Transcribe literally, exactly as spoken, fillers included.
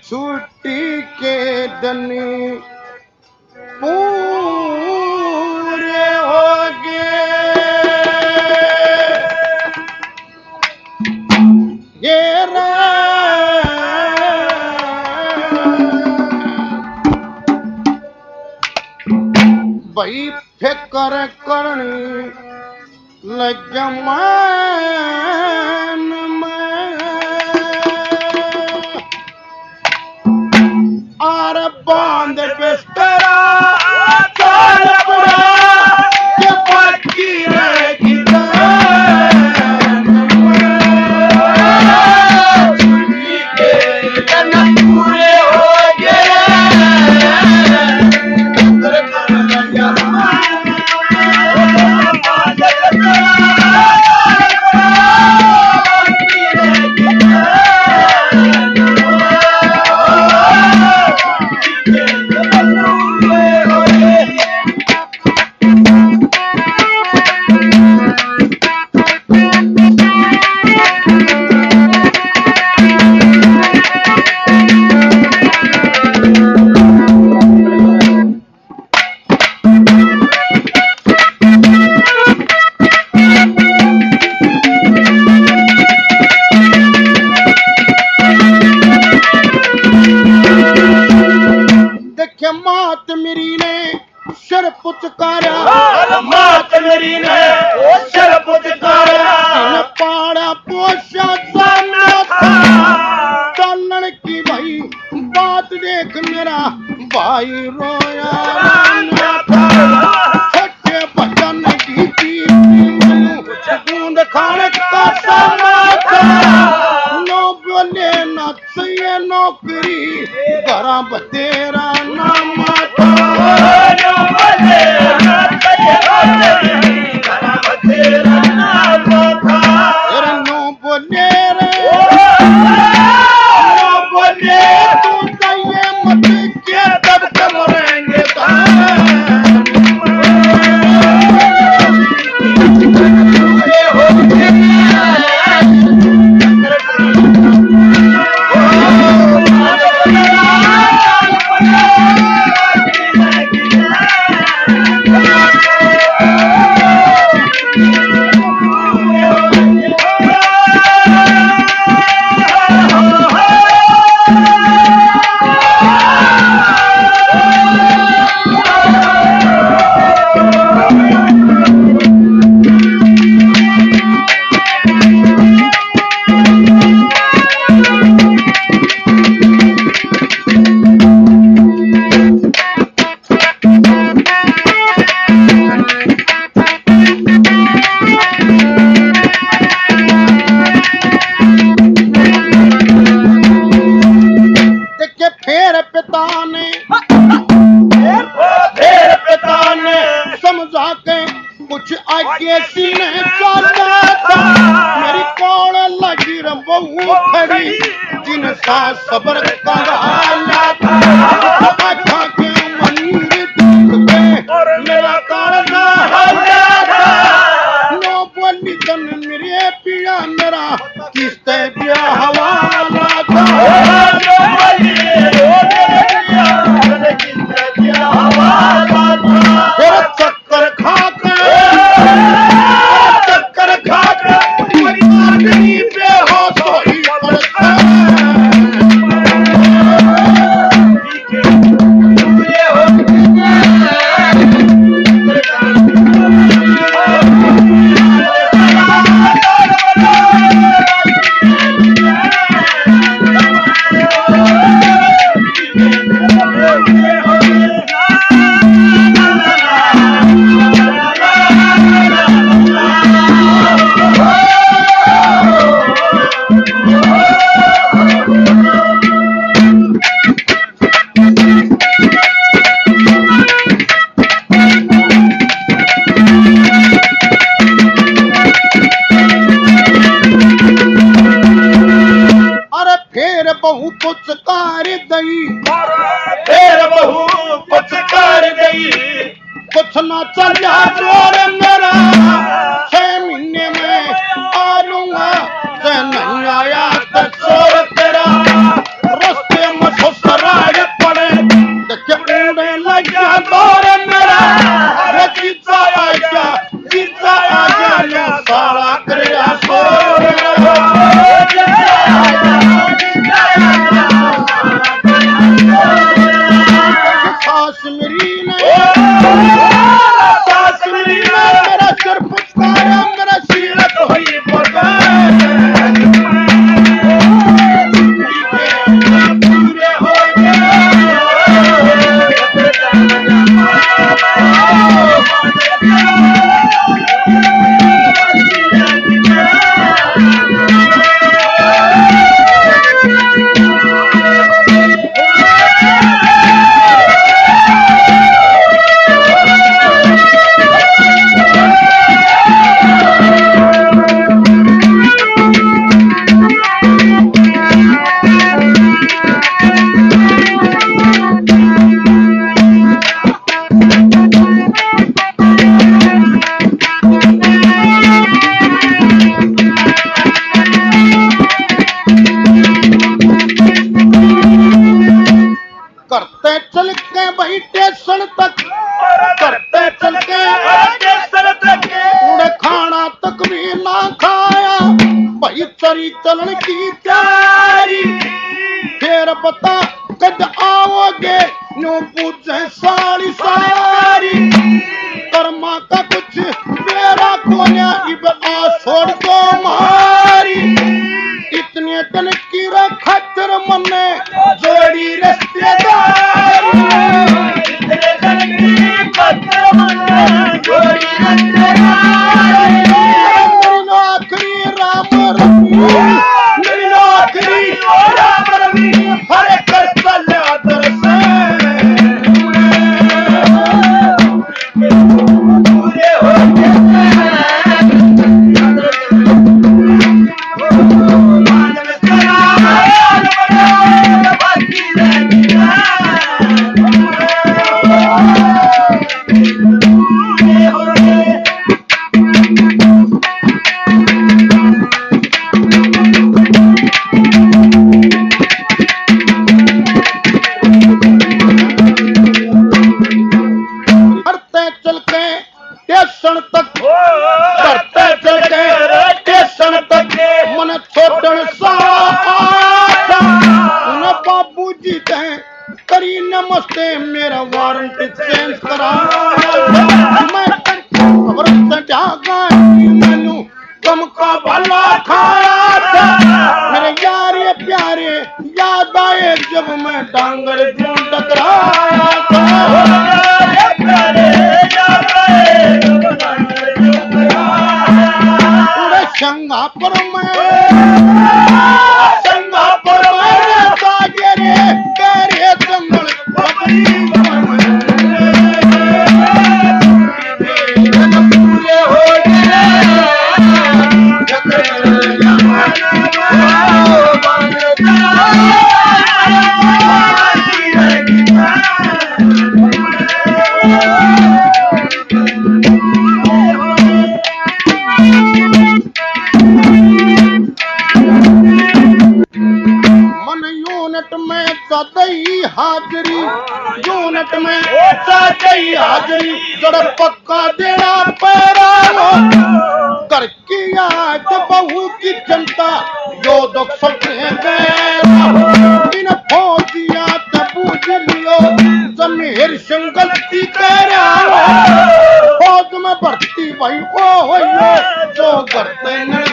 छुट्टी के दिन पूरे हो गए ये भाई फिकर करनी लगमान में आर बांध बिस्तरा चाल पड़ा के पक्की रहेगी पूरे हो गए मात मेरी ने सिर पुचकारा मात मेरी ने सिर पुचकारा पाड़ा पोषा सामना था चलन की भाई बात देख मेरा भाई रोया था सच्चे भजन की बूंद खाने का सामना था नो बोले ना चाहिए नौकरी घरा बतेरा नाम था नो बोले ना चाहिए घरा बतेरा नाम था नो बोले रे नो बोले तू चाहिए मत के तब के मरेंगे कुछ आगे सीने चाहता था मेरी कौन लगी रबू खड़ी जिन सा सबर का आला था आँखों के मंदिर पे मेरा काला हाला था नो बोली तन मेरे पिया मेरा किस्ते पिया हवाला था नो बोली रो मेरे पिया मेरे किस्ते पिया हवाला था तेरा चक्कर खा चक्कर खाकर आदमी पे हो तो ही पड़ता बहु पुचकार गई फिर बहु पुचकार गई कुछ ना चला जोर मेरा छह महीने में आ लूंगा से नहीं आया तो चोर तेरा रस्ते में मेरी चलन की तैयारी फिर बता कद आओगे नो पूछे सारी सारी कर्मा का कुछ मेरा कोन्या इब आ छोड़ दो मारी इतने दिन की खतर मने जोड़ी रिश्तेदारी इतने दिन की खतर मने जोड़ी रिश्तेदारी मेरी नौकरी राम रमी मेरी नौकरी राम रमी हरे कर चला दर्शन पूरे हो करी नमस्ते मेरा वारंट चेंज करा मैं खबर जागा मैनू कम का भला खाया था मेरे यारे प्यारे याद आए जब मैं डांगर क्यों टकराया था पूरे शंगापुर में शंगापुर में सागरे करे जंगल पूरे हो सदई हाजरी यूनिट में सदई हाजरी जड़ पक्का देना पैरा कर की आज बहू की जनता जो दुख सके इन फौजिया तबूझ लियो जमीर सिंह गलती करा फौज में भर्ती भाई वो हो जो करते